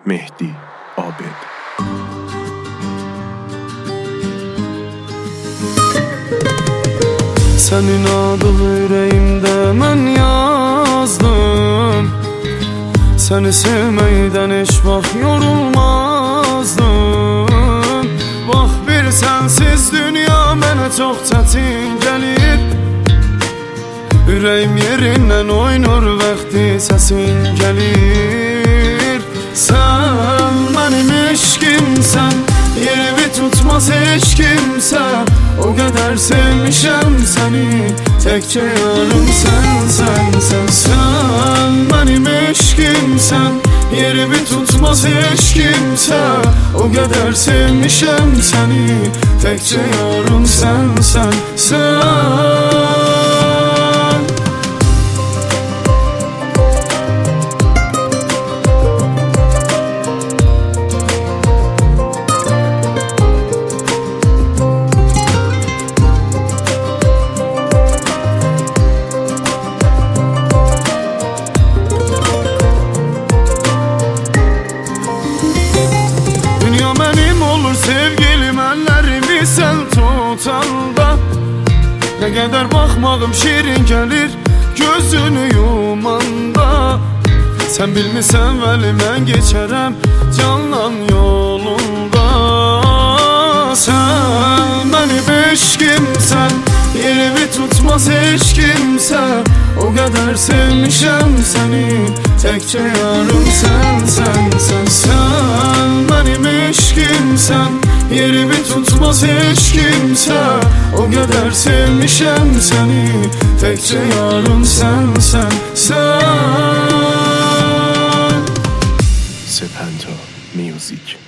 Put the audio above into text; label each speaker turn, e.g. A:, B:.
A: Mehdi Abed.
B: Senin adını yüreğimde ben yazdım. Seni sevmeyden hiç bak yorulmazdım. Bak bir sensiz dünya mənə çox çətin gəlir. Ürəyim yerindən oynur vaxtı səsin gəlir. Sən mənim eşqimsən, yerimi tutmaz heç kimsə. O qədər sevmişəm səni, təkcə yarım sən. Sən mənim eşqimsən, yerimi tutmaz heç kimsə. O qədər sevmişəm səni, təkcə yarım sən. Sevgilim əllərimi sən tutanda, nə qədər baxmağım şirin gəlir gözünü yumanda. Sən bilmirsən vəli mən keçərəm canlan yolunda. Sən mənim eşqimsən, yerimi tutmaz heç kimsə. O qədər sevmişəm səni, təkcə yarım sən. Sən mənim eşqimsən, yerimi tutmaz heç kimsə. O qədər sevmişəm səni, təkcə yarım sən.
A: Sepento Music.